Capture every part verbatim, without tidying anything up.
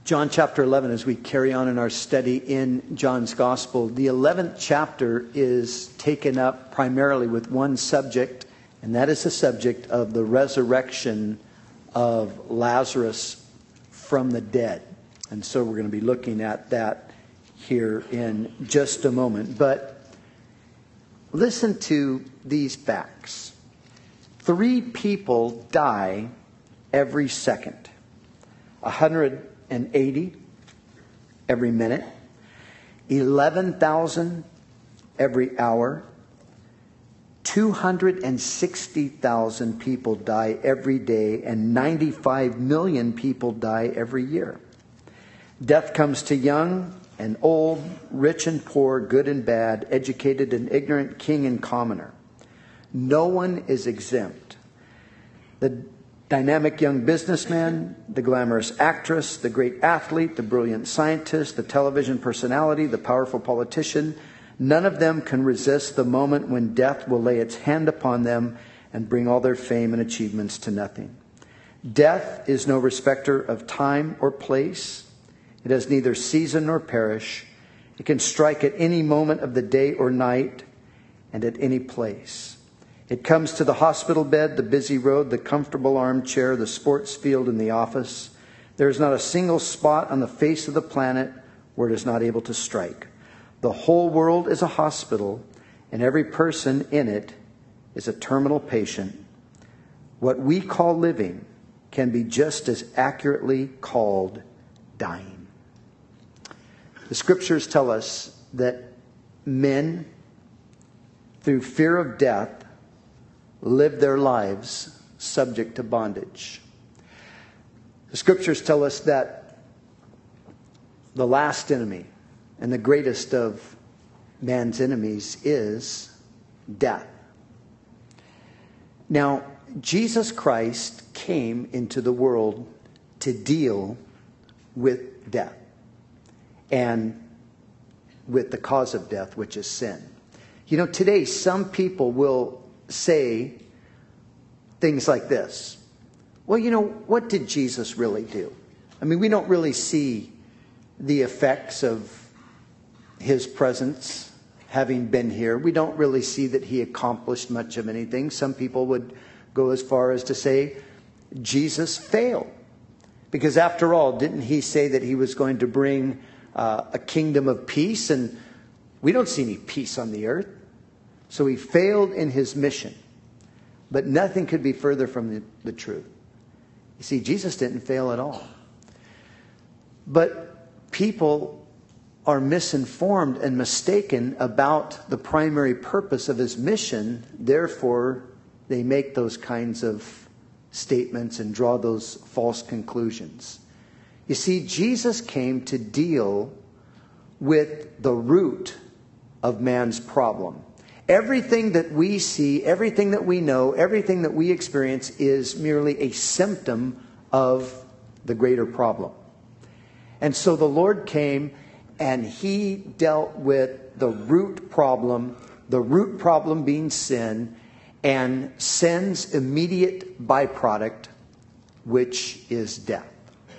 John chapter eleven, as we carry on in our study in John's Gospel, the eleventh chapter is taken up primarily with one subject, and that is the subject of the resurrection of Lazarus from the dead. And so we're going to be looking at that here in just a moment. But listen to these facts. Three people die every second. one hundred eighty every minute. eleven thousand every hour. two hundred sixty thousand people die every day, and ninety-five million people die every year. Death comes to young and old, rich and poor, good and bad, educated and ignorant, king and commoner. No one is exempt. The dynamic young businessman, the glamorous actress, the great athlete, the brilliant scientist, the television personality, the powerful politician, none of them can resist the moment when death will lay its hand upon them and bring all their fame and achievements to nothing. Death is no respecter of time or place. It has neither season nor parish. It can strike at any moment of the day or night and at any place. It comes to the hospital bed, the busy road, the comfortable armchair, the sports field, and the office. There is not a single spot on the face of the planet where it is not able to strike. The whole world is a hospital, and every person in it is a terminal patient. What we call living can be just as accurately called dying. The scriptures tell us that men, through fear of death, live their lives subject to bondage. The scriptures tell us that the last enemy and the greatest of man's enemies is death. Now, Jesus Christ came into the world to deal with death and with the cause of death, which is sin. You know, today some people will say things like this. Well, you know, what did Jesus really do? I mean, we don't really see the effects of his presence having been here. We don't really see that he accomplished much of anything. Some people would go as far as to say Jesus failed. Because after all, didn't he say that he was going to bring uh, a kingdom of peace? And we don't see any peace on the earth. So he failed in his mission. But nothing could be further from the, the truth. You see, Jesus didn't fail at all. But people are misinformed and mistaken about the primary purpose of his mission. Therefore, they make those kinds of statements and draw those false conclusions. You see, Jesus came to deal with the root of man's problem. Everything that we see, everything that we know, everything that we experience is merely a symptom of the greater problem. And so the Lord came and he dealt with the root problem, the root problem being sin, and sin's immediate byproduct, which is death.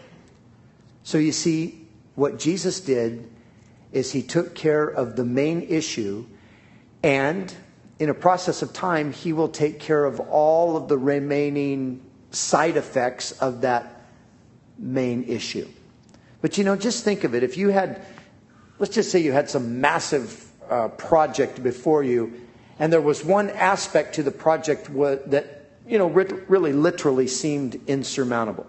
So you see, what Jesus did is he took care of the main issue. And in a process of time, he will take care of all of the remaining side effects of that main issue. But you know, just think of it. If you had, let's just say you had some massive uh, project before you, and there was one aspect to the project that, you know, really literally seemed insurmountable.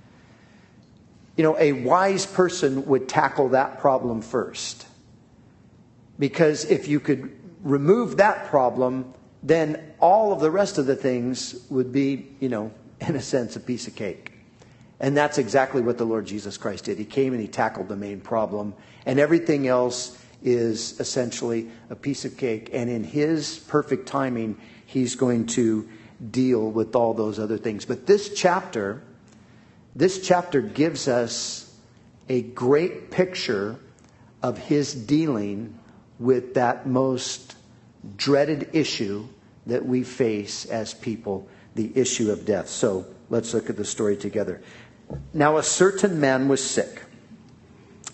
You know, a wise person would tackle that problem first. Because if you could remove that problem, then all of the rest of the things would be, you know, in a sense, a piece of cake. And that's exactly what the Lord Jesus Christ did. He came and he tackled the main problem, and everything else is essentially a piece of cake. And in his perfect timing, he's going to deal with all those other things. But this chapter, this chapter gives us a great picture of his dealing with that most dreaded issue that we face as people, the issue of death. So let's look at the story together. Now a certain man was sick,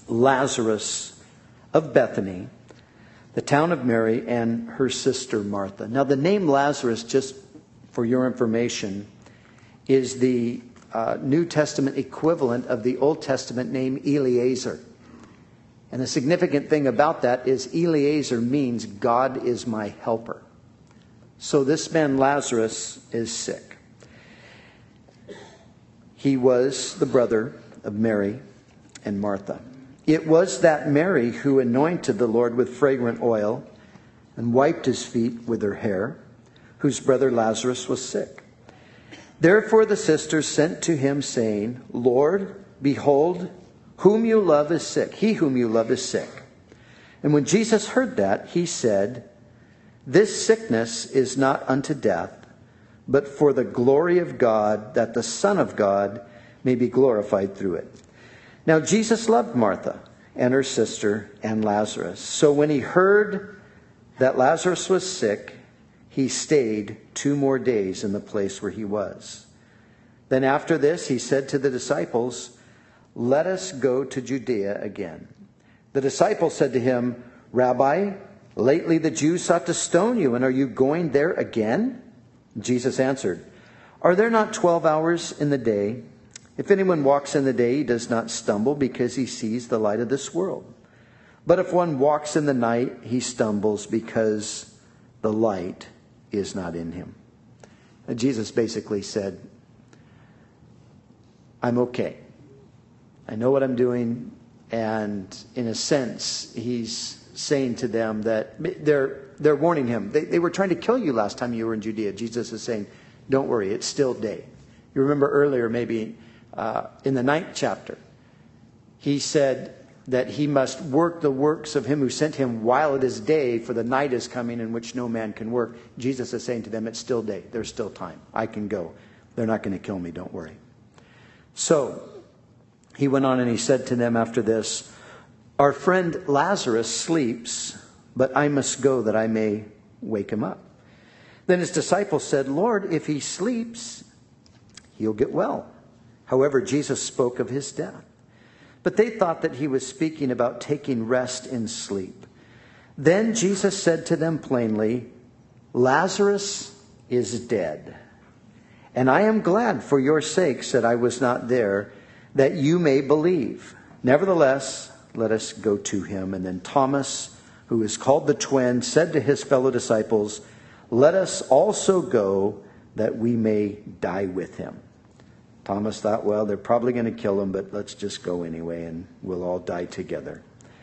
Lazarus of Bethany, the town of Mary, and her sister Martha. Now, the name Lazarus, just for your information, is the uh, New Testament equivalent of the Old Testament name Eliezer. And the significant thing about that is Eliezer means God is my helper. So this man Lazarus is sick. He was the brother of Mary and Martha. It was that Mary who anointed the Lord with fragrant oil and wiped his feet with her hair, whose brother Lazarus was sick. Therefore the sisters sent to him, saying, Lord, behold, whom you love is sick. He whom you love is sick. And when Jesus heard that, he said, This sickness is not unto death, but for the glory of God, that the Son of God may be glorified through it. Now Jesus loved Martha and her sister and Lazarus. So when he heard that Lazarus was sick, he stayed two more days in the place where he was. Then after this, he said to the disciples, Let us go to Judea again. The disciples said to him, Rabbi, lately the Jews sought to stone you, and are you going there again? Jesus answered, Are there not twelve hours in the day? If anyone walks in the day, he does not stumble, because he sees the light of this world. But if one walks in the night, he stumbles, because the light is not in him. And Jesus basically said, I'm okay. I know what I'm doing. And in a sense, he's saying to them that they're they're warning him. They, they were trying to kill you last time you were in Judea. Jesus is saying, don't worry, it's still day. You remember earlier, maybe uh, in the ninth chapter, he said that he must work the works of him who sent him while it is day, for the night is coming in which no man can work. Jesus is saying to them, it's still day. There's still time. I can go. They're not going to kill me. Don't worry. So he went on and he said to them after this, Our friend Lazarus sleeps, but I must go that I may wake him up. Then his disciples said, Lord, if he sleeps, he'll get well. However, Jesus spoke of his death. But they thought that he was speaking about taking rest in sleep. Then Jesus said to them plainly, Lazarus is dead. And I am glad for your sakes that I was not there, that you may believe. Nevertheless, let us go to him. And then Thomas, who is called the twin, said to his fellow disciples, Let us also go, that we may die with him. Thomas thought, well, they're probably going to kill him, but let's just go anyway, and we'll all die together.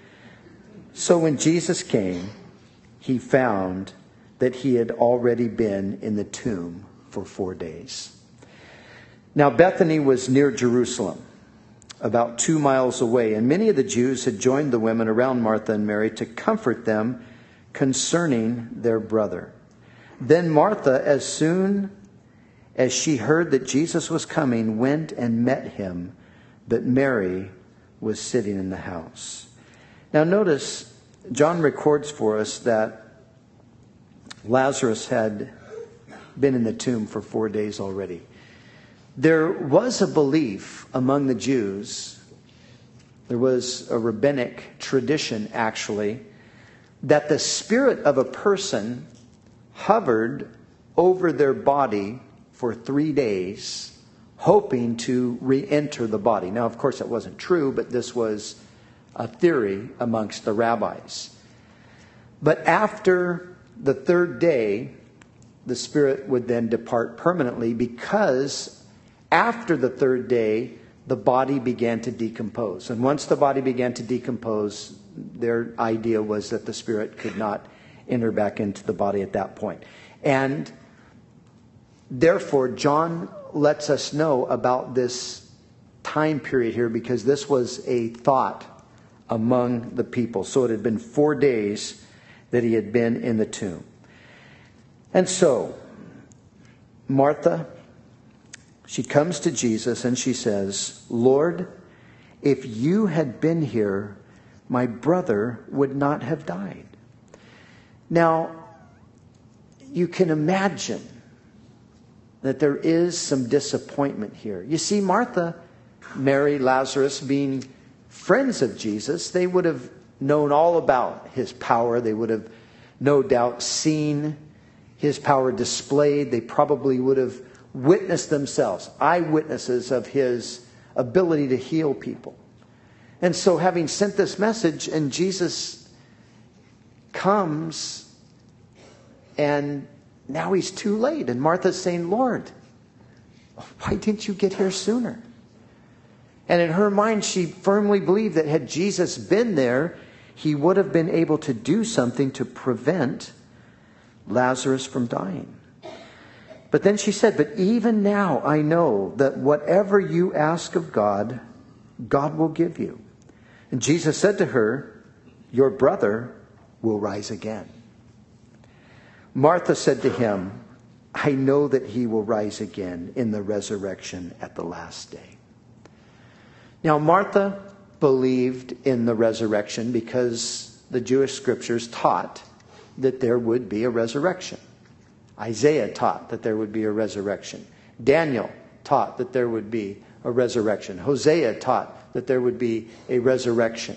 So when Jesus came, he found that he had already been in the tomb for four days. Now Bethany was near Jerusalem, about two miles away, and many of the Jews had joined the women around Martha and Mary to comfort them concerning their brother. Then Martha, as soon as she heard that Jesus was coming, went and met him, but Mary was sitting in the house. Now notice, John records for us that Lazarus had been in the tomb for four days already. There was a belief among the Jews, there was a rabbinic tradition actually, that the spirit of a person hovered over their body for three days, hoping to re-enter the body. Now, of course, that wasn't true, but this was a theory amongst the rabbis. But after the third day, the spirit would then depart permanently, because after the third day, the body began to decompose. And once the body began to decompose, their idea was that the spirit could not enter back into the body at that point. And therefore, John lets us know about this time period here, because this was a thought among the people. So it had been four days that he had been in the tomb. And so, Martha, she comes to Jesus and she says, Lord, if you had been here, my brother would not have died. Now, you can imagine that there is some disappointment here. You see, Martha, Mary, Lazarus being friends of Jesus, they would have known all about his power. They would have no doubt seen his power displayed. They probably would have witnessed themselves, eyewitnesses of his ability to heal people. And so having sent this message, and Jesus comes, and now he's too late. And Martha's saying, Lord, why didn't you get here sooner? And in her mind, she firmly believed that had Jesus been there, he would have been able to do something to prevent Lazarus from dying. But then she said, but even now I know that whatever you ask of God, God will give you. And Jesus said to her, your brother will rise again. Martha said to him, I know that he will rise again in the resurrection at the last day. Now, Martha believed in the resurrection because the Jewish scriptures taught that there would be a resurrection. Isaiah taught that there would be a resurrection. Daniel taught that there would be a resurrection. Hosea taught that there would be a resurrection.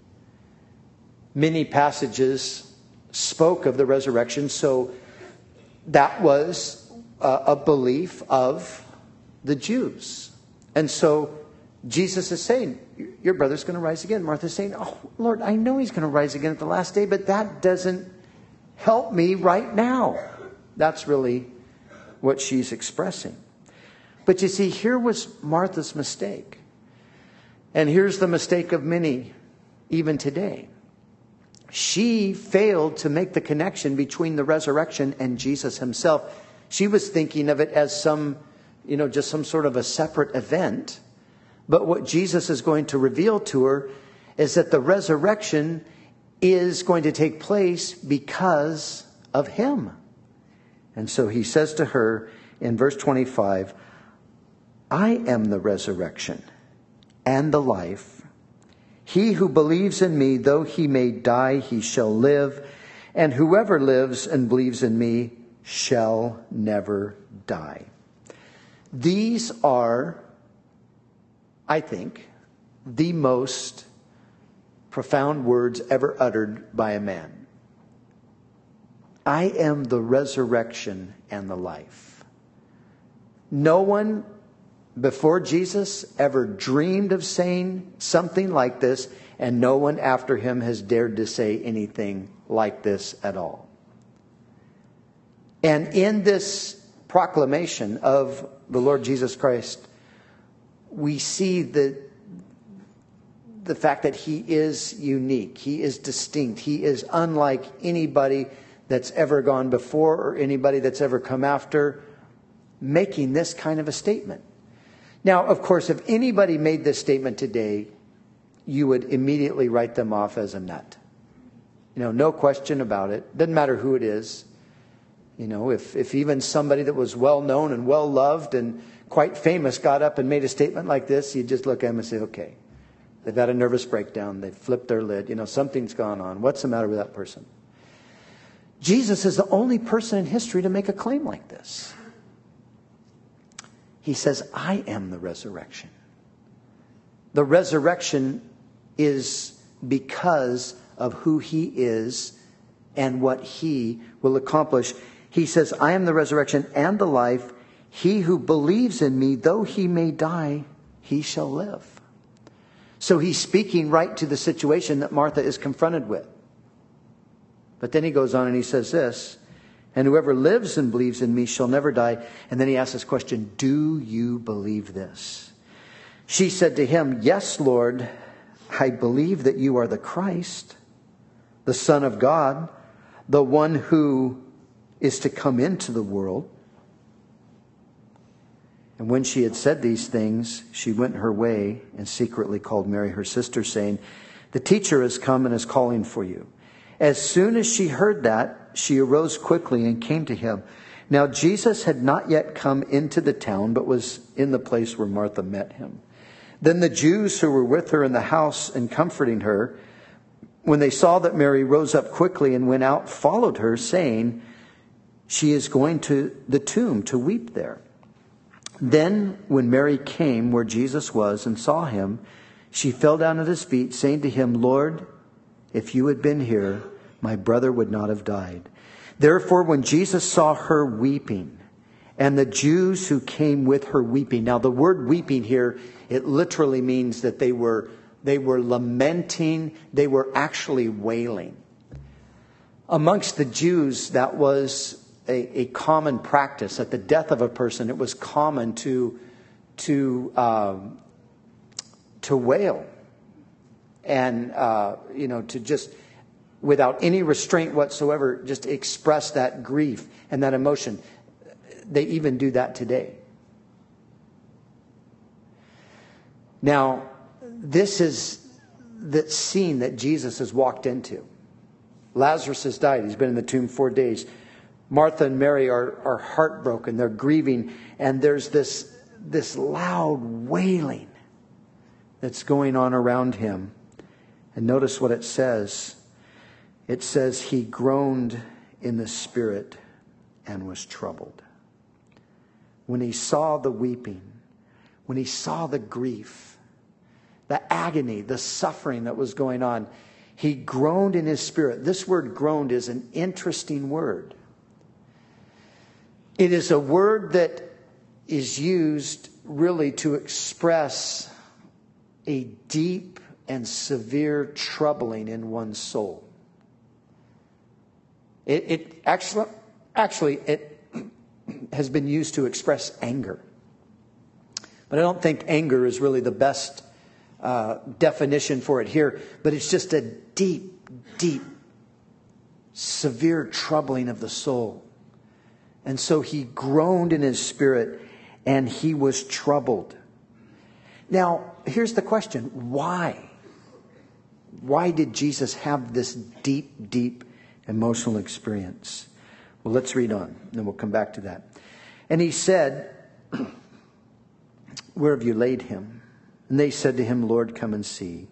Many passages spoke of the resurrection, so that was a, a belief of the Jews. And so Jesus is saying, your brother's going to rise again. Martha's saying, oh, Lord, I know he's going to rise again at the last day, but that doesn't help me right now. That's really what she's expressing. But you see, here was Martha's mistake. And here's the mistake of many, even today. She failed to make the connection between the resurrection and Jesus himself. She was thinking of it as some, you know, just some sort of a separate event. But what Jesus is going to reveal to her is that the resurrection is going to take place because of him. And so he says to her in verse twenty-five, I am the resurrection and the life. He who believes in me, though he may die, he shall live. And whoever lives and believes in me shall never die. These are, I think, the most profound words ever uttered by a man. I am the resurrection and the life. No one before Jesus ever dreamed of saying something like this, and no one after him has dared to say anything like this at all. And in this proclamation of the Lord Jesus Christ, we see the, the fact that he is unique. He is distinct. He is unlike anybody that's ever gone before or anybody that's ever come after, making this kind of a statement. Now, of course, if anybody made this statement today, you would immediately write them off as a nut. You know, no question about it. Doesn't matter who it is. You know, if, if even somebody that was well known and well loved and quite famous got up and made a statement like this, you'd just look at them and say, okay, they've had a nervous breakdown. They've flipped their lid. You know, something's gone on. What's the matter with that person? Jesus is the only person in history to make a claim like this. He says, I am the resurrection. The resurrection is because of who he is and what he will accomplish. He says, I am the resurrection and the life. He who believes in me, though he may die, he shall live. So he's speaking right to the situation that Martha is confronted with. But then he goes on and he says this, and whoever lives and believes in me shall never die. And then he asks this question, do you believe this? She said to him, yes, Lord, I believe that you are the Christ, the Son of God, the one who is to come into the world. And when she had said these things, she went her way and secretly called Mary, her sister, saying, the teacher has come and is calling for you. As soon as she heard that, she arose quickly and came to him. Now Jesus had not yet come into the town, but was in the place where Martha met him. Then the Jews who were with her in the house and comforting her, when they saw that Mary rose up quickly and went out, followed her, saying, she is going to the tomb to weep there. Then when Mary came where Jesus was and saw him, She fell down at his feet, saying to him, Lord, if you had been here, my brother would not have died. Therefore, when Jesus saw her weeping, and the Jews who came with her weeping. Now, the word weeping here, it literally means that they were, they were lamenting. They were actually wailing. Amongst the Jews, that was a, a common practice. At the death of a person, it was common to, to, um, to wail. And, uh, you know, to just, without any restraint whatsoever, just express that grief and that emotion. They even do that today. Now, this is the scene that Jesus has walked into. Lazarus has died. He's been in the tomb four days. Martha and Mary are, are heartbroken. They're grieving. And there's this, this loud wailing that's going on around him. And notice what it says. It says he groaned in the spirit and was troubled. When he saw the weeping, when he saw the grief, the agony, the suffering that was going on, he groaned in his spirit. This word groaned is an interesting word. It is a word that is used really to express a deep and severe troubling in one's soul. It, it actually, actually, it has been used to express anger. But I don't think anger is really the best uh, definition for it here. But it's just a deep, deep, severe troubling of the soul. And so he groaned in his spirit and he was troubled. Now, here's the question. Why? Why did Jesus have this deep, deep emotional experience? Well, let's read on, and then we'll come back to that. And he said, where have you laid him? And they said to him, Lord, come and see.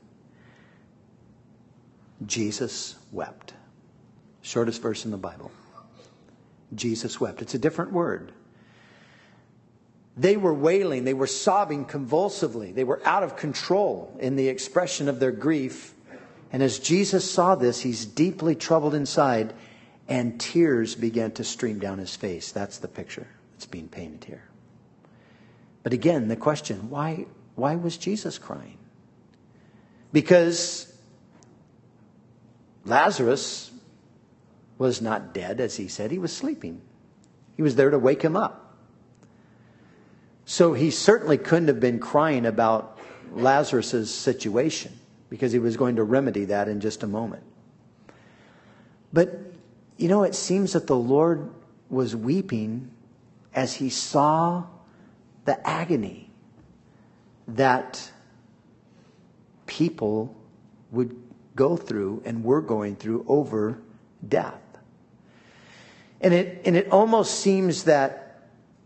Jesus wept. Shortest verse in the Bible. Jesus wept. It's a different word. They were wailing. They were sobbing convulsively. They were out of control in the expression of their grief. And as Jesus saw this, he's deeply troubled inside, and tears began to stream down his face. That's the picture that's being painted here. But again, the question, why, why was Jesus crying? Because Lazarus was not dead, as he said. He was sleeping. He was there to wake him up. So he certainly couldn't have been crying about Lazarus' situation, because he was going to remedy that in just a moment. But, you know, it seems that the Lord was weeping as he saw the agony that people would go through and were going through over death. And it and it almost seems that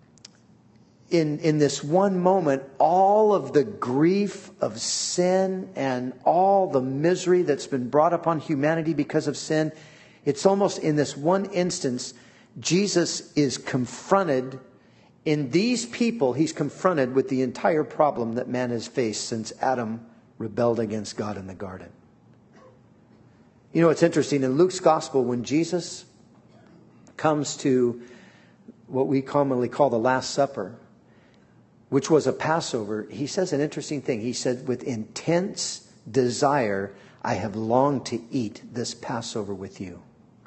in in this one moment, all of the grief of sin and all the misery that's been brought upon humanity because of sin, it's almost in this one instance, Jesus is confronted. In these people, he's confronted with the entire problem that man has faced since Adam rebelled against God in the garden. You know, it's interesting. In Luke's gospel, when Jesus comes to what we commonly call the Last Supper, which was a Passover, he says an interesting thing. He said, with intense desire, I have longed to eat this Passover with you.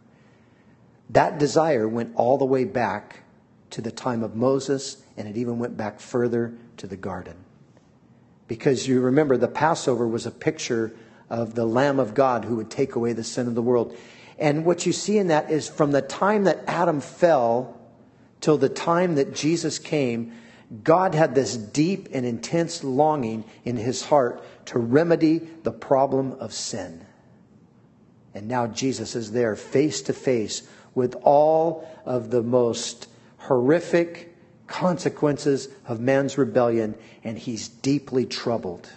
That desire went all the way back to the time of Moses, and it even went back further to the garden. Because you remember, the Passover was a picture of the Lamb of God who would take away the sin of the world. And what you see in that is from the time that Adam fell till the time that Jesus came, God had this deep and intense longing in his heart to remedy the problem of sin. And now Jesus is there face to face with all of the most horrific consequences of man's rebellion, and he's deeply troubled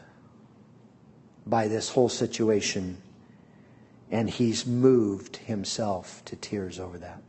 by this whole situation, and he's moved himself to tears over that.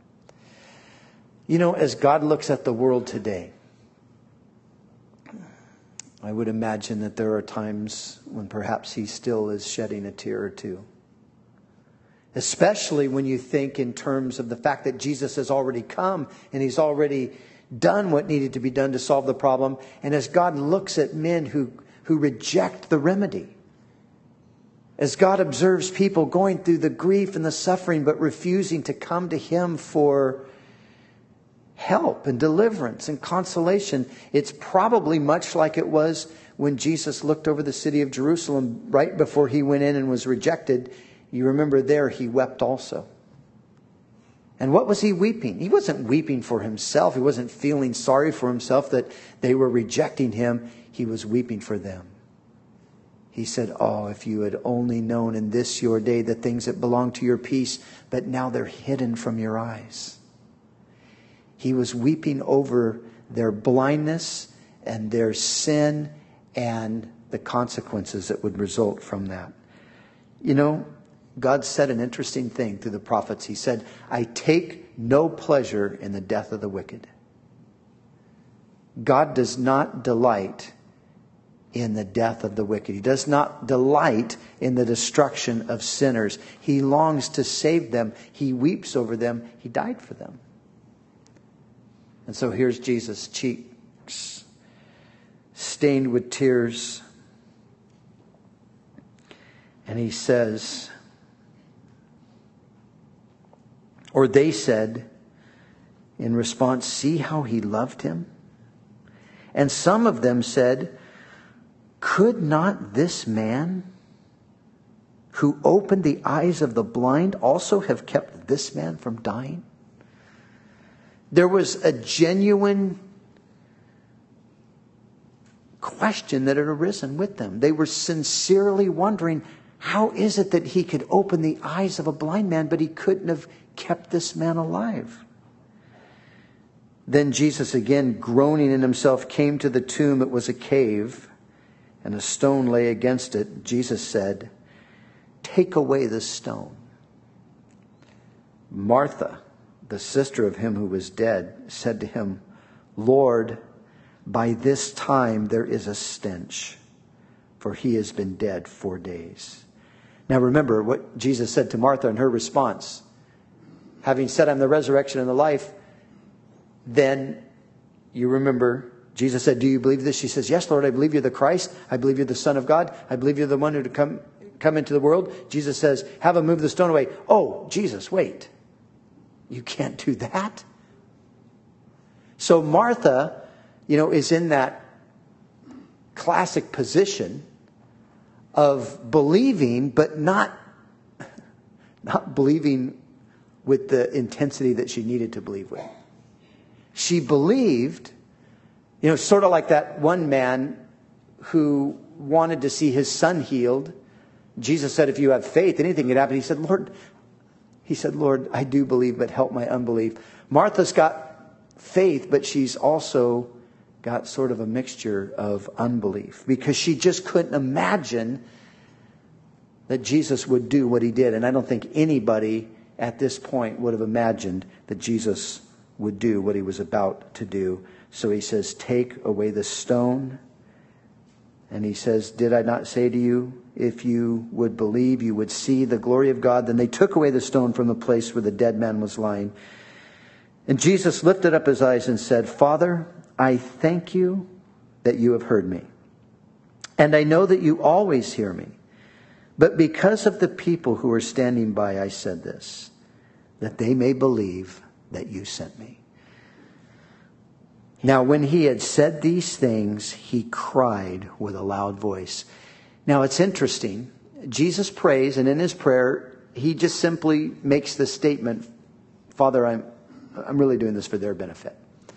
You know, as God looks at the world today, I would imagine that there are times when perhaps he still is shedding a tear or two. Especially when you think in terms of the fact that Jesus has already come and he's already done what needed to be done to solve the problem. And as God looks at men who, who reject the remedy, as God observes people going through the grief and the suffering but refusing to come to him for help and deliverance and consolation, it's probably much like it was when Jesus looked over the city of Jerusalem right before he went in and was rejected. You remember there he wept also. And what was he weeping? He wasn't weeping for himself. He wasn't feeling sorry for himself that they were rejecting him. He was weeping for them. He said, oh, if you had only known in this your day the things that belong to your peace, but now they're hidden from your eyes. He was weeping over their blindness and their sin and the consequences that would result from that. You know, God said an interesting thing through the prophets. He said, I take no pleasure in the death of the wicked. God does not delight in the death of the wicked. He does not delight in the destruction of sinners. He longs to save them. He weeps over them. He died for them. And so here's Jesus' cheeks stained with tears. And he says, or they said in response, see how he loved him? And some of them said, could not this man who opened the eyes of the blind also have kept this man from dying? There was a genuine question that had arisen with them. They were sincerely wondering, how is it that he could open the eyes of a blind man, but he couldn't have kept this man alive? Then Jesus, again groaning in himself, came to the tomb. It was a cave, and a stone lay against it. Jesus said, take away the stone. Martha, the sister of him who was dead, said to him, Lord, by this time there is a stench, for he has been dead four days. Now remember what Jesus said to Martha in her response. Having said, I'm the resurrection and the life, then you remember Jesus said, do you believe this? She says, yes, Lord, I believe you're the Christ. I believe you're the Son of God. I believe you're the one who to come, come into the world. Jesus says, have him move the stone away. Oh, Jesus, wait. You can't do that. So Martha, you know, is in that classic position of believing, but not, not believing with the intensity that she needed to believe with. She believed, you know, sort of like that one man who wanted to see his son healed. Jesus said, if you have faith, anything can happen. He said, Lord, he said, Lord, I do believe, but help my unbelief. Martha's got faith, but she's also got sort of a mixture of unbelief because she just couldn't imagine that Jesus would do what he did. And I don't think anybody at this point would have imagined that Jesus would do what he was about to do. So he says, take away the stone. And he says, did I not say to you, if you would believe, you would see the glory of God? Then they took away the stone from the place where the dead man was lying. And Jesus lifted up his eyes and said, Father, I thank you that you have heard me. And I know that you always hear me. But because of the people who are standing by, I said this, that they may believe that you sent me. Now, when he had said these things, he cried with a loud voice. Now, it's interesting. Jesus prays, and in his prayer, he just simply makes the statement, Father, I'm, I'm really doing this for their benefit.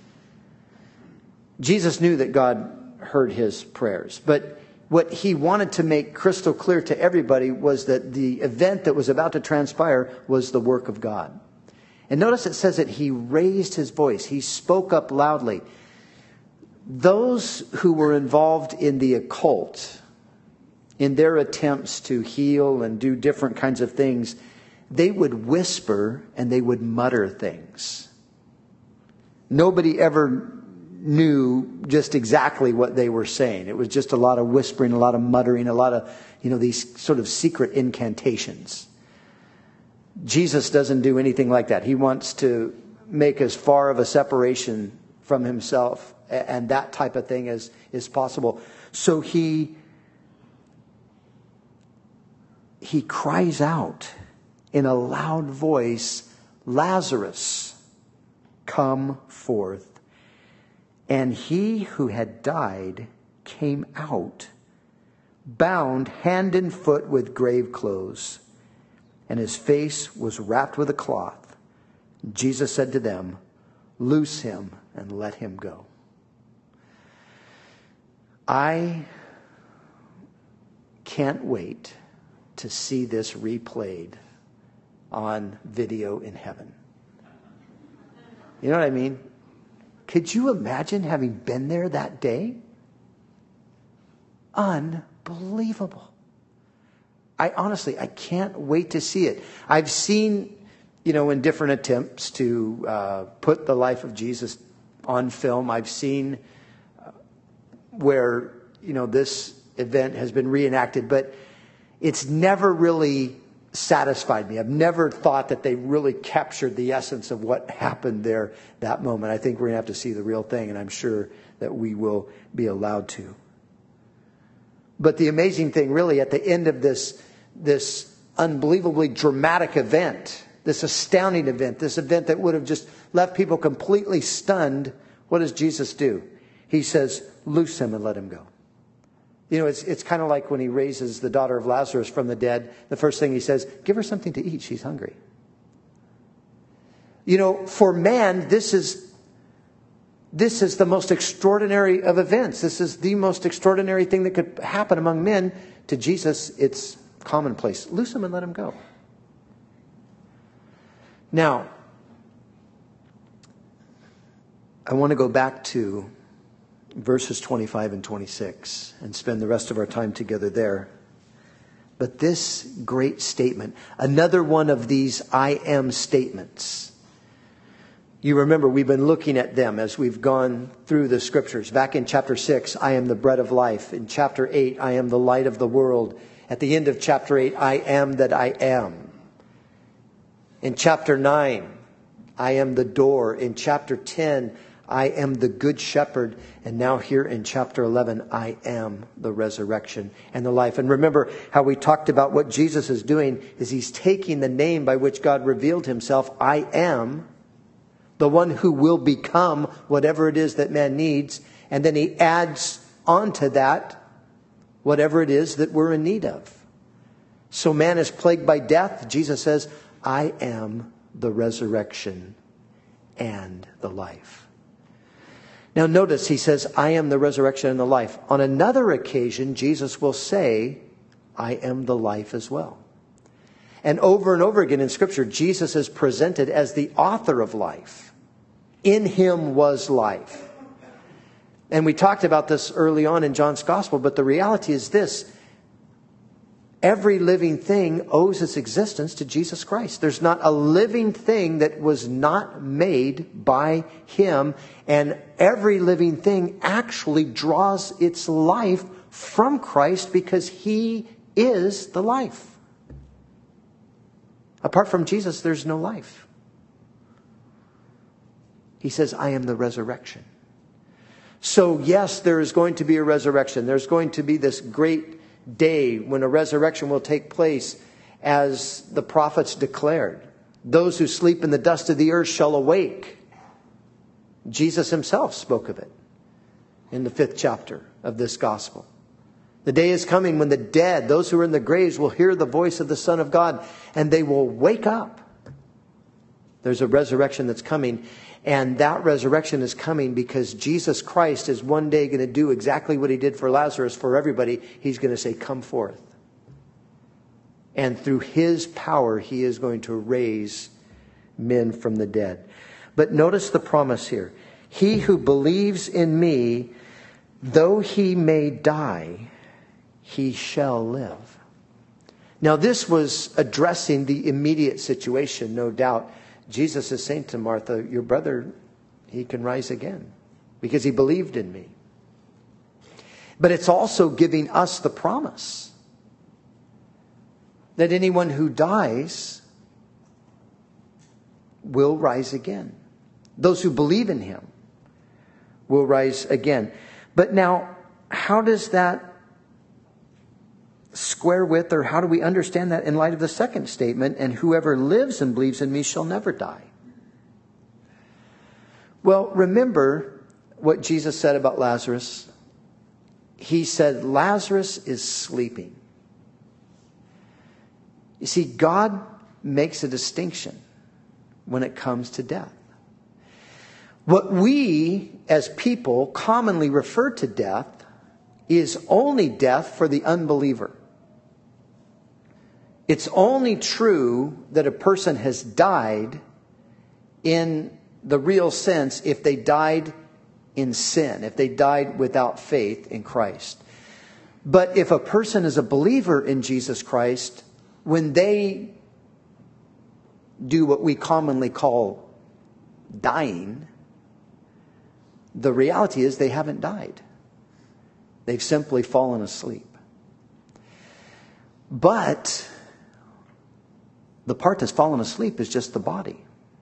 Jesus knew that God heard his prayers, but what he wanted to make crystal clear to everybody was that the event that was about to transpire was the work of God. And notice it says that he raised his voice. He spoke up loudly. Those who were involved in the occult, in their attempts to heal and do different kinds of things, they would whisper and they would mutter things. Nobody ever knew just exactly what they were saying. It was just a lot of whispering, a lot of muttering, a lot of, you know, these sort of secret incantations. Jesus doesn't do anything like that. He wants to make as far of a separation from himself and that type of thing as is possible. So he he cries out in a loud voice, "Lazarus, come forth." And he who had died came out, bound hand and foot with grave clothes, and his face was wrapped with a cloth. Jesus said to them, "Loose him and let him go." I can't wait to see this replayed on video in heaven. You know what I mean? Could you imagine having been there that day? Unbelievable. I honestly, I can't wait to see it. I've seen, you know, in different attempts to uh, put the life of Jesus on film, I've seen uh, where, you know, this event has been reenacted, but it's never really satisfied me. I've never thought that they really captured the essence of what happened there that moment. I think we're going to have to see the real thing, and I'm sure that we will be allowed to. But the amazing thing really at the end of this, this unbelievably dramatic event, this astounding event, this event that would have just left people completely stunned, what does Jesus do? He says, "Loose him and let him go." You know, it's it's kind of like when he raises the daughter of Lazarus from the dead. The first thing he says, "Give her something to eat. She's hungry." You know, for man, this is this is the most extraordinary of events. This is the most extraordinary thing that could happen among men. To Jesus, it's commonplace. Loose him and let him go. Now, I want to go back to verses twenty-five and twenty-six and spend the rest of our time together there. But this great statement, another one of these I am statements. You remember we've been looking at them as we've gone through the scriptures. Back in chapter six, I am the bread of life. In chapter eight, I am the light of the world. At the end of chapter eight, I am that I am. In chapter nine, I am the door. In chapter ten, I am the good shepherd. And now here in chapter eleven, I am the resurrection and the life. And remember how we talked about what Jesus is doing is he's taking the name by which God revealed himself. I am the one who will become whatever it is that man needs. And then he adds onto that whatever it is that we're in need of. So man is plagued by death. Jesus says, I am the resurrection and the life. Now notice he says, I am the resurrection and the life. On another occasion, Jesus will say, I am the life as well. And over and over again in Scripture, Jesus is presented as the author of life. In him was life. And we talked about this early on in John's Gospel, but the reality is this. Every living thing owes its existence to Jesus Christ. There's not a living thing that was not made by him. And every living thing actually draws its life from Christ because he is the life. Apart from Jesus, there's no life. He says, I am the resurrection. So yes, there is going to be a resurrection. There's going to be this great day when a resurrection will take place as the prophets declared. Those who sleep in the dust of the earth shall awake. Jesus himself spoke of it in the fifth chapter of this gospel. The day is coming when the dead, those who are in the graves, will hear the voice of the Son of God and they will wake up. There's a resurrection that's coming. And that resurrection is coming because Jesus Christ is one day going to do exactly what he did for Lazarus, for everybody. He's going to say, come forth. And through his power, he is going to raise men from the dead. But notice the promise here. He who believes in me, though he may die, he shall live. Now this was addressing the immediate situation, no doubt. Jesus is saying to Martha, your brother, he can rise again because he believed in me. But it's also giving us the promise that anyone who dies will rise again. Those who believe in him will rise again. But now, how does that square with, or how do we understand that in light of the second statement, and whoever lives and believes in me shall never die? Well, remember what Jesus said about Lazarus. He said, Lazarus is sleeping. You see, God makes a distinction when it comes to death. What we as people commonly refer to death is only death for the unbeliever. It's only true that a person has died in the real sense if they died in sin, if they died without faith in Christ. But if a person is a believer in Jesus Christ, when they do what we commonly call dying, the reality is they haven't died. They've simply fallen asleep. But the part that's fallen asleep is just the body.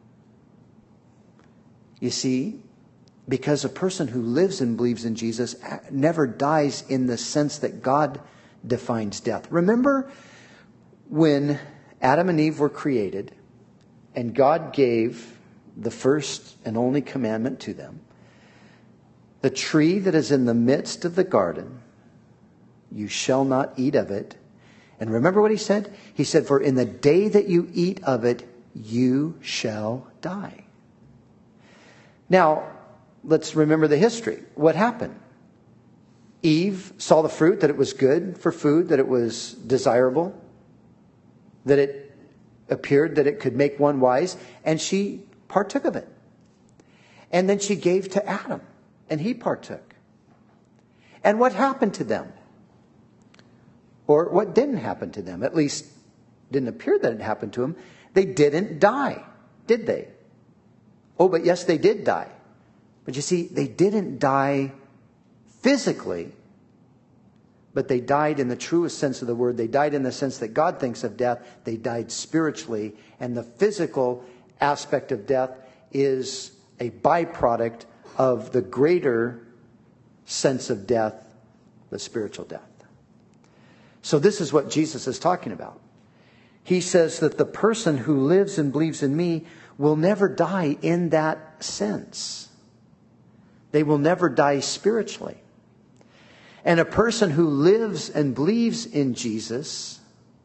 You see, because a person who lives and believes in Jesus never dies in the sense that God defines death. Remember when Adam and Eve were created and God gave the first and only commandment to them? The tree that is in the midst of the garden, you shall not eat of it. And remember what he said? He said, for in the day that you eat of it, you shall die. Now, let's remember the history. What happened? Eve saw the fruit, that it was good for food, that it was desirable, that it appeared that it could make one wise, and she partook of it. And then she gave to Adam, and he partook. And what happened to them? Or what didn't happen to them? At least didn't appear that it happened to them. They didn't die, did they? Oh, but yes, they did die. But you see, they didn't die physically, but they died in the truest sense of the word. They died in the sense that God thinks of death. They died spiritually. And the physical aspect of death is a byproduct of the greater sense of death, the spiritual death. So this is what Jesus is talking about. He says that the person who lives and believes in me will never die in that sense. They will never die spiritually. And a person who lives and believes in Jesus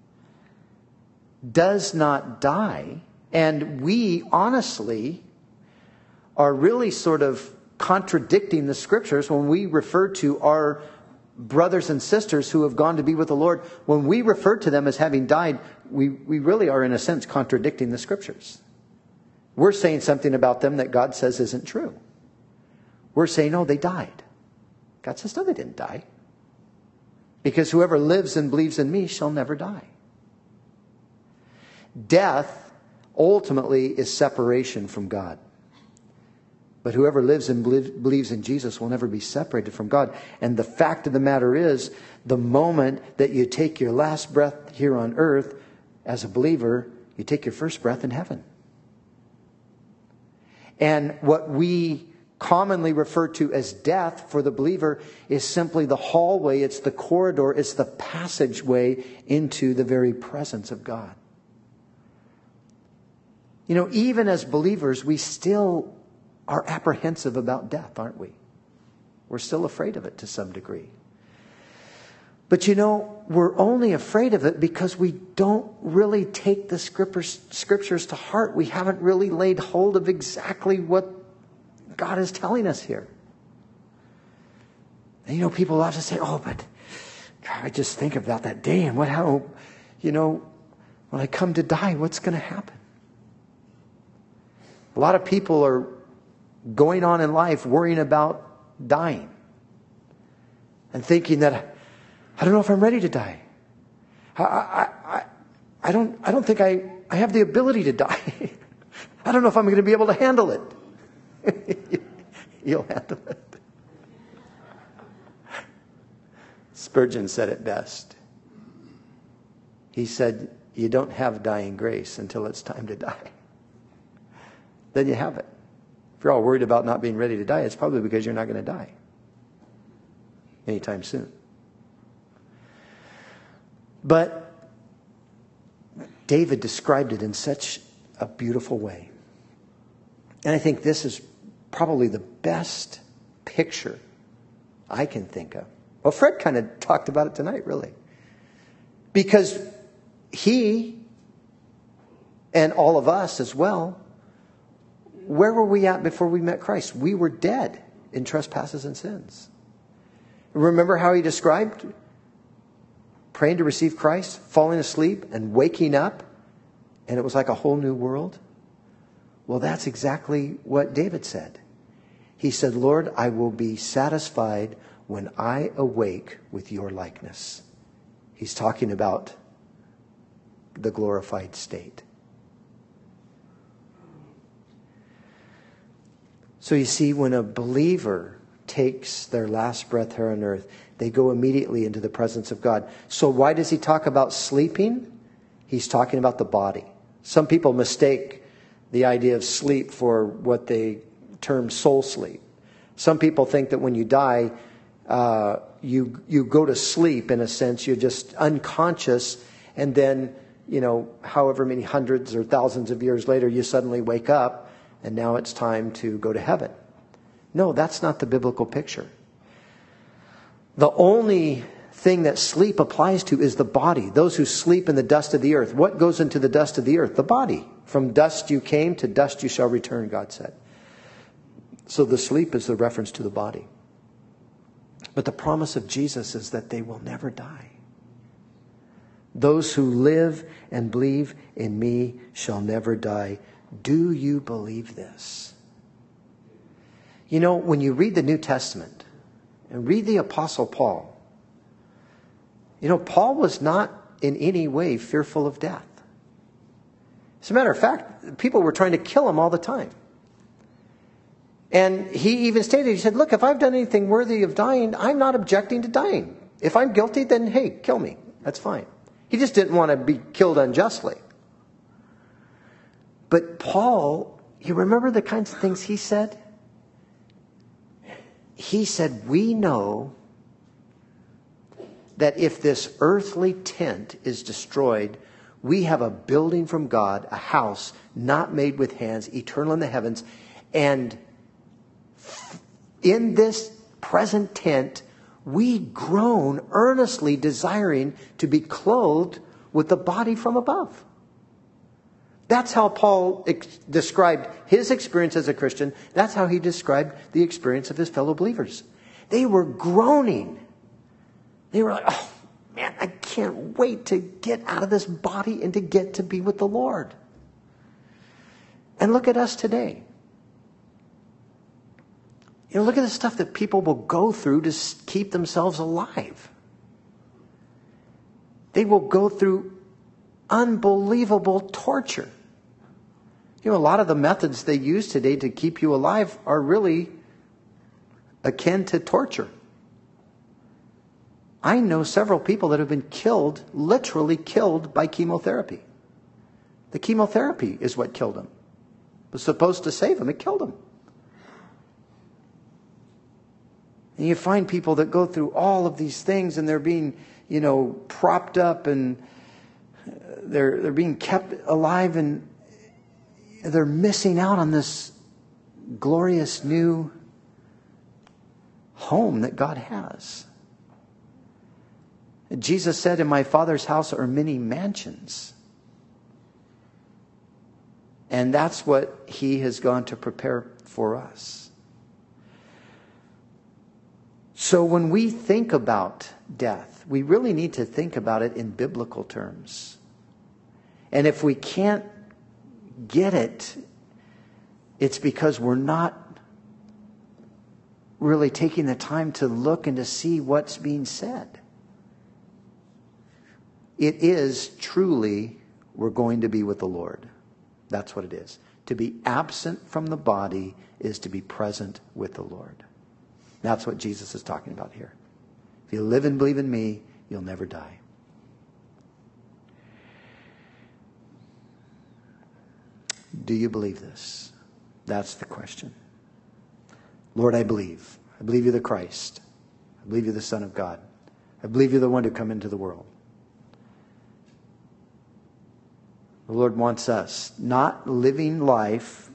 does not die. And we honestly are really sort of contradicting the scriptures when we refer to our brothers and sisters who have gone to be with the Lord. When we refer to them as having died, we, we really are in a sense contradicting the scriptures. We're saying something about them that God says isn't true. We're saying, oh, they died. God says, no, they didn't die. Because whoever lives and believes in me shall never die. Death ultimately is separation from God. But whoever lives and believes in Jesus will never be separated from God. And the fact of the matter is, the moment that you take your last breath here on earth as a believer, you take your first breath in heaven. And what we commonly refer to as death for the believer is simply the hallway, it's the corridor, it's the passageway into the very presence of God. You know, even as believers, we still are apprehensive about death, aren't we? We're still afraid of it to some degree. But you know, we're only afraid of it because we don't really take the scriptures, scriptures to heart. We haven't really laid hold of exactly what God is telling us here. And you know, people love to say, oh, but God, I just think about that day and what, how, you know, when I come to die, what's going to happen? A lot of people are going on in life worrying about dying and thinking that, I don't know if I'm ready to die. I, I, I, I don't, I don't think I, I have the ability to die. I don't know if I'm going to be able to handle it. You'll handle it. Spurgeon said it best. He said, you don't have dying grace until it's time to die. Then you have it. If you're all worried about not being ready to die, it's probably because you're not going to die anytime soon. But David described it in such a beautiful way. And I think this is probably the best picture I can think of. Well, Fred kind of talked about it tonight, really. Because he, and all of us as well, where were we at before we met Christ? We were dead in trespasses and sins. Remember how he described praying to receive Christ, falling asleep, and waking up, and it was like a whole new world? Well, that's exactly what David said. He said, Lord, I will be satisfied when I awake with your likeness. He's talking about the glorified state. So you see, when a believer takes their last breath here on earth, they go immediately into the presence of God. So why does he talk about sleeping? He's talking about the body. Some people mistake the idea of sleep for what they term soul sleep. Some people think that when you die, uh, you you go to sleep in a sense. You're just unconscious, and then, you know, however many hundreds or thousands of years later, you suddenly wake up, and now it's time to go to heaven. No, that's not the biblical picture. The only thing that sleep applies to is the body. Those who sleep in the dust of the earth. What goes into the dust of the earth? The body. From dust you came, to dust you shall return, God said. So the sleep is the reference to the body. But the promise of Jesus is that they will never die. Those who live and believe in me shall never die. Do you believe this? You know, when you read the New Testament and read the Apostle Paul, you know, Paul was not in any way fearful of death. As a matter of fact, people were trying to kill him all the time. And he even stated, he said, look, if I've done anything worthy of dying, I'm not objecting to dying. If I'm guilty, then hey, kill me. That's fine. He just didn't want to be killed unjustly. But Paul, you remember the kinds of things he said? He said, we know that if this earthly tent is destroyed, we have a building from God, a house not made with hands, eternal in the heavens. And in this present tent, we groan earnestly desiring to be clothed with the body from above. That's how Paul ex- described his experience as a Christian. That's how he described the experience of his fellow believers. They were groaning. They were like, oh man, I can't wait to get out of this body and to get to be with the Lord. And look at us today. You know, look at the stuff that people will go through to keep themselves alive. They will go through unbelievable torture. You know, a lot of the methods they use today to keep you alive are really akin to torture. I know several people that have been killed, literally killed by chemotherapy. The chemotherapy is what killed them. It was supposed to save them. It killed them. And you find people that go through all of these things and they're being, you know, propped up and they're they're being kept alive and they're missing out on this glorious new home that God has. Jesus said, in my Father's house are many mansions. And that's what he has gone to prepare for us. So when we think about death, we really need to think about it in biblical terms. And if we can't get it, it's because we're not really taking the time to look and to see what's being said. It is truly, we're going to be with the Lord. That's what it is. To be absent from the body is to be present with the Lord. That's what Jesus is talking about here. If you live and believe in me, you'll never die. Do you believe this? That's the question. Lord, I believe. I believe you're the Christ. I believe you're the Son of God. I believe you're the one to come into the world. The Lord wants us not living life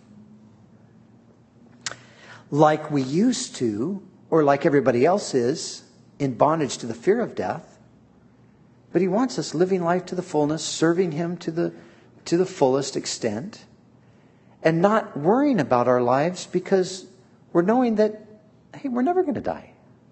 like we used to, or like everybody else is, in bondage to the fear of death. But He wants us living life to the fullness, serving Him to the, to the fullest extent, and not worrying about our lives because we're knowing that, hey, we're never going to die.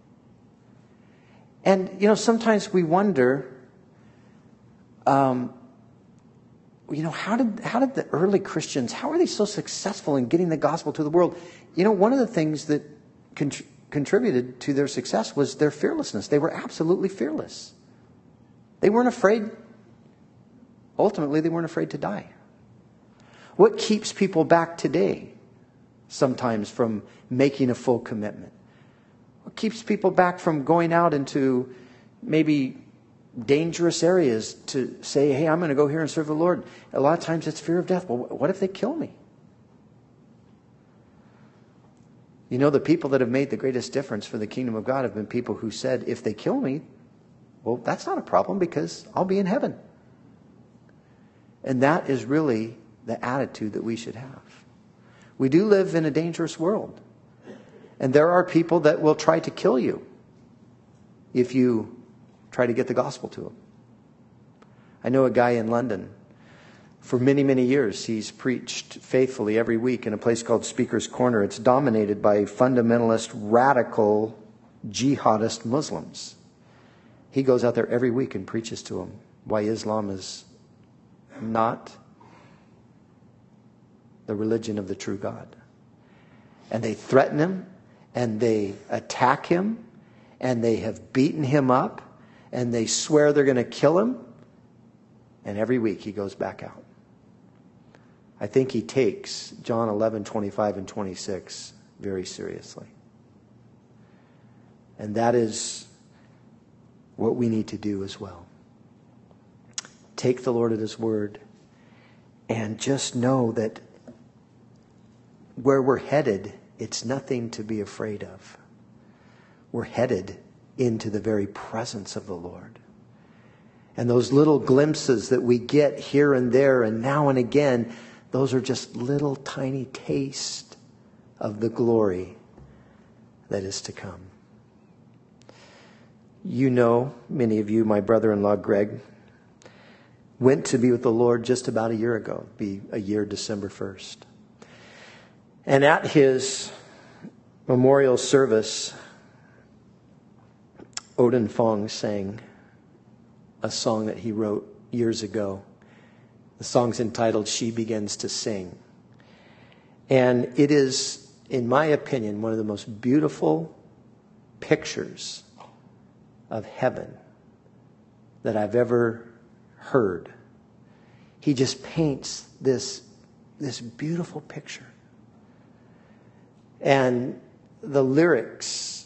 And, you know, sometimes we wonder, um, you know, how did how did the early Christians, how are they so successful in getting the gospel to the world? You know, one of the things that contr- contributed to their success was their fearlessness. They were absolutely fearless. They weren't afraid. Ultimately, they weren't afraid to die. What keeps people back today, sometimes, from making a full commitment? What keeps people back from going out into maybe dangerous areas to say, hey, I'm going to go here and serve the Lord? A lot of times it's fear of death. Well, what if they kill me? You know, the people that have made the greatest difference for the kingdom of God have been people who said, if they kill me, well, that's not a problem because I'll be in heaven. And that is really the attitude that we should have. We do live in a dangerous world. And there are people that will try to kill you if you try to get the gospel to them. I know a guy in London. For many, many years, he's preached faithfully every week in a place called Speaker's Corner. It's dominated by fundamentalist, radical, jihadist Muslims. He goes out there every week and preaches to them why Islam is not the religion of the true God. And they threaten him, and they attack him, and they have beaten him up, and they swear they're going to kill him. And every week he goes back out. I think he takes John eleven, twenty-five and twenty-six very seriously. And that is what we need to do as well. Take the Lord at His word and just know that where we're headed, it's nothing to be afraid of. We're headed into the very presence of the Lord. And those little glimpses that we get here and there and now and again, those are just little tiny taste of the glory that is to come. You know, many of you, my brother-in-law Greg, went to be with the Lord just about a year ago. It'd be a year December first. And at his memorial service, Odin Fong sang a song that he wrote years ago. The song's entitled She Begins to Sing. And it is, in my opinion, one of the most beautiful pictures of heaven that I've ever heard. He just paints this, this beautiful picture. And the lyrics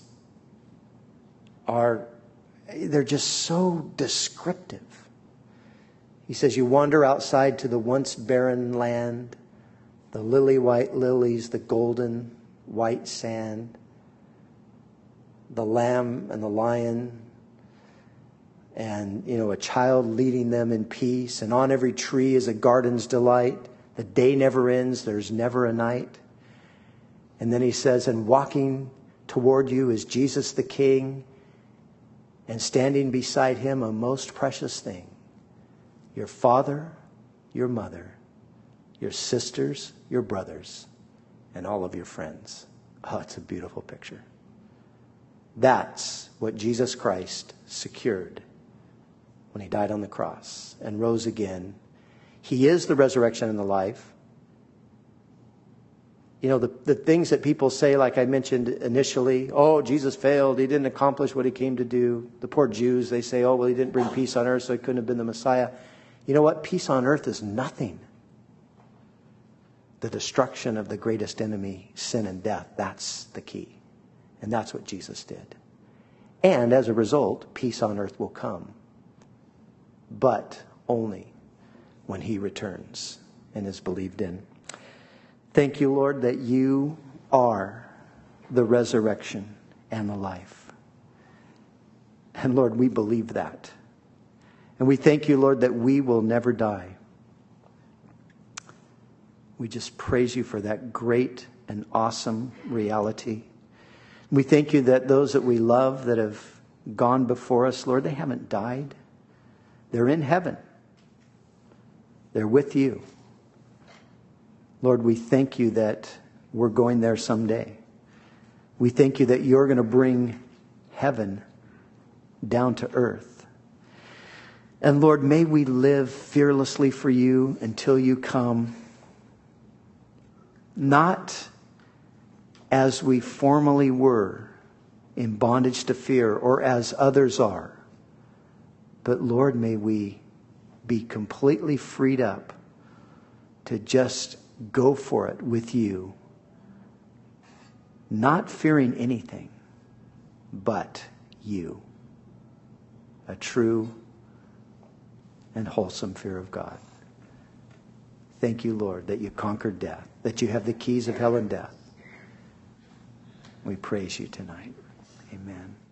are, they're just so descriptive. He says, you wander outside to the once barren land, the lily white lilies, the golden white sand, the lamb and the lion, and, you know, a child leading them in peace. And on every tree is a garden's delight. The day never ends. There's never a night. And then he says, and walking toward you is Jesus the King, and standing beside him a most precious thing. Your father, your mother, your sisters, your brothers, and all of your friends. Oh, it's a beautiful picture. That's what Jesus Christ secured when he died on the cross and rose again. He is the resurrection and the life. You know, the, the things that people say, like I mentioned initially, oh, Jesus failed. He didn't accomplish what he came to do. The poor Jews, they say, oh, well, he didn't bring peace on earth, so he couldn't have been the Messiah. You know what? Peace on earth is nothing. The destruction of the greatest enemy, sin and death, that's the key. And that's what Jesus did. And as a result, peace on earth will come. But only when he returns and is believed in. Thank you, Lord, that you are the resurrection and the life. And Lord, we believe that. And we thank you, Lord, that we will never die. We just praise you for that great and awesome reality. We thank you that those that we love that have gone before us, Lord, they haven't died. They're in heaven. They're with you. Lord, we thank you that we're going there someday. We thank you that you're going to bring heaven down to earth. And Lord, may we live fearlessly for you until you come. Not as we formerly were, in bondage to fear, or as others are. But Lord, may we be completely freed up to just go for it with you. Not fearing anything but you. A true and wholesome fear of God. Thank you, Lord, that you conquered death, that you have the keys of hell and death. We praise you tonight. Amen.